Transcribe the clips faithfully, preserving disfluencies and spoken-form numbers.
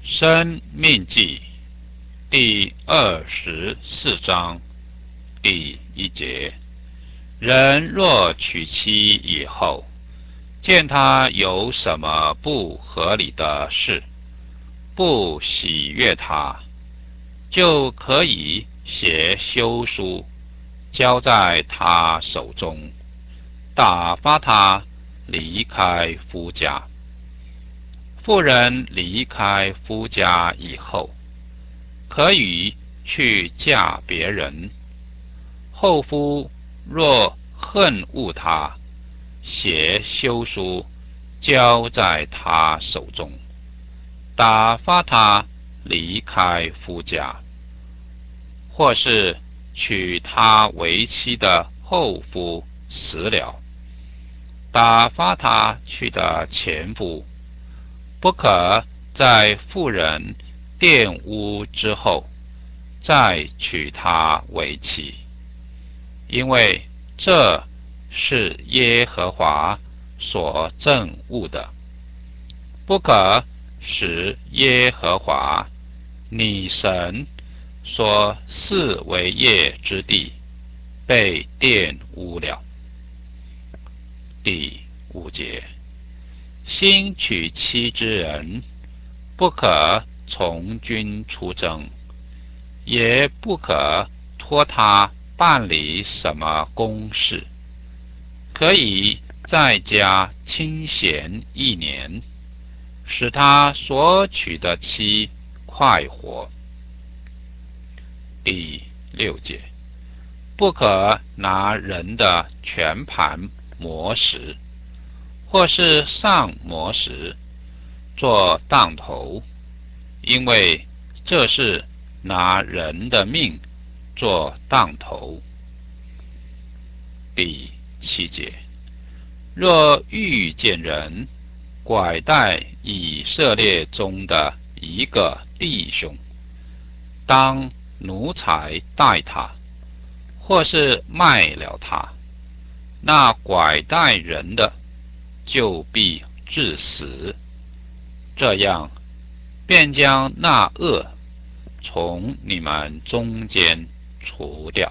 生命记第二十四章第一节：人若娶妻以后，见他有什么不合理的事，不喜悦他，就可以写休书，交在他手中，打发他离开夫家。妇人离开夫家以后，可以去嫁别人。后夫若恨恶他，写休书交在他手中，打发他离开夫家，或是娶他为妻的后夫死了，打发他去的前夫，不可在妇人玷污之后再娶她为妻，因为这是耶和华所憎恶的。不可使耶和华你神所赐为业之地被玷污了。第五节：新娶妻之人，不可从军出征，也不可托他办理什么公事，可以在家清闲一年，使他所娶的妻快活。第六节：不可拿人的全盘磨石，或是上磨石做当头，因为这是拿人的命做当头。第七节：若遇见人拐带以色列中的一个弟兄，当奴才待他，或是卖了他，那拐带人的就必致死，这样便将那恶从你们中间除掉。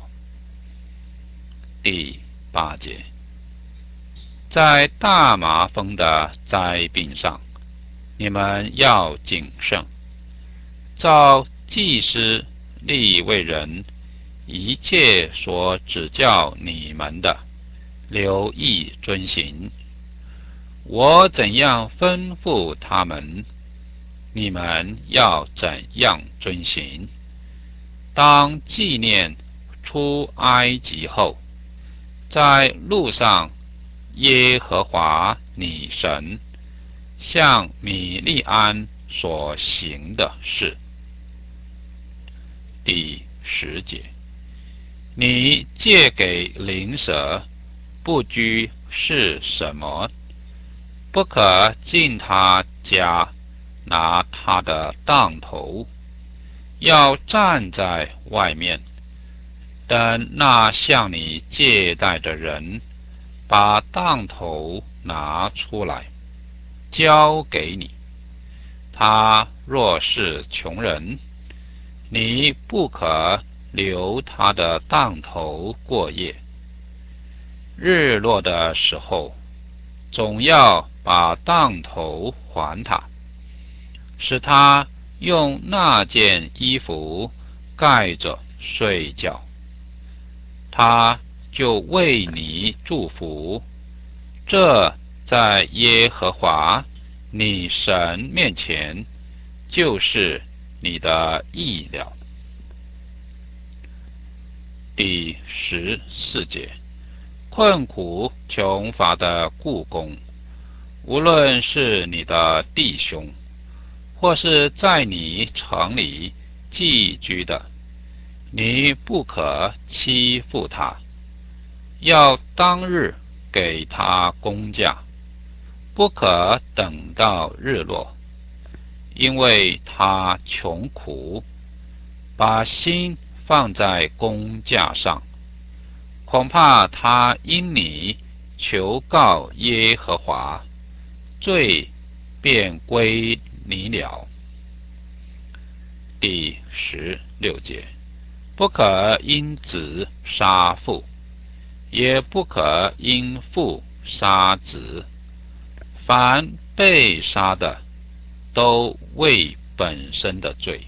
第八节：在大麻风的灾病上，你们要谨慎，照祭司利未人一切所指教你们的，留意遵行。我怎样吩咐他们，你们要怎样遵行。当纪念出埃及后，在路上耶和华你神向米利安所行的事。第十节：你借给邻舍不拘是什么？不可进他家拿他的当头，要站在外面，等那向你借贷的人把当头拿出来，交给你。他若是穷人，你不可留他的当头过夜。日落的时候，总要把当头还他，使他用那件衣服盖着睡觉，他就为你祝福。这在耶和华你神面前就是你的义了。第十四节：困苦穷乏的雇工，无论是你的弟兄，或是在你城里寄居的，你不可欺负他，要当日给他工价，不可等到日落，因为他穷苦，把心放在工价上，恐怕他因你求告耶和华，罪便归你了。 第十六节，不可因子杀父，也不可因父杀子，凡被杀的，都为本身的罪。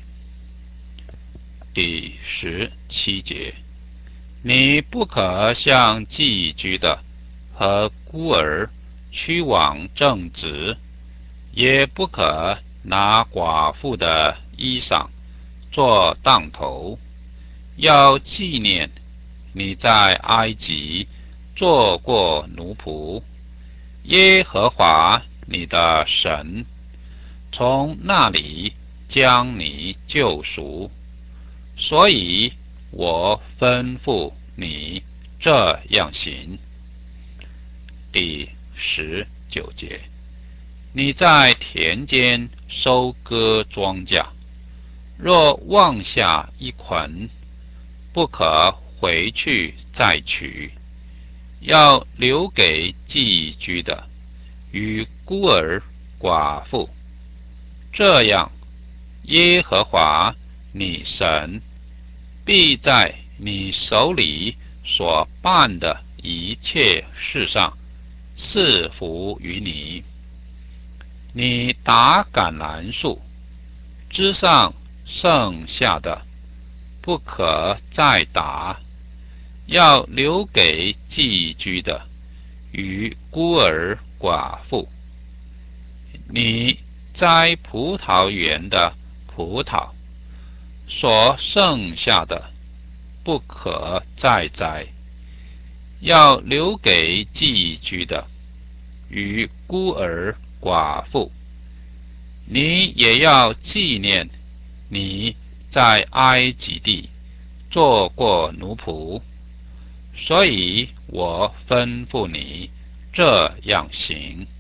第十七节，你不可向寄居的和孤儿屈枉正直，也不可拿寡妇的衣裳做当头，要纪念你在埃及做过奴仆，耶和华你的神从那里将你救赎，所以我吩咐你这样行。第十九节，你在田间收割庄稼，若忘下一捆，不可回去再取，要留给寄居的与孤儿寡妇。这样，耶和华你神必在你手里所办的一切事上赐福于你。你打橄榄树枝上剩下的，不可再打，要留给寄居的与孤儿寡妇。你摘葡萄园的葡萄所剩下的，不可再摘，要留给寄居的与孤儿寡妇。你也要纪念你在埃及地做过奴仆，所以我吩咐你这样行。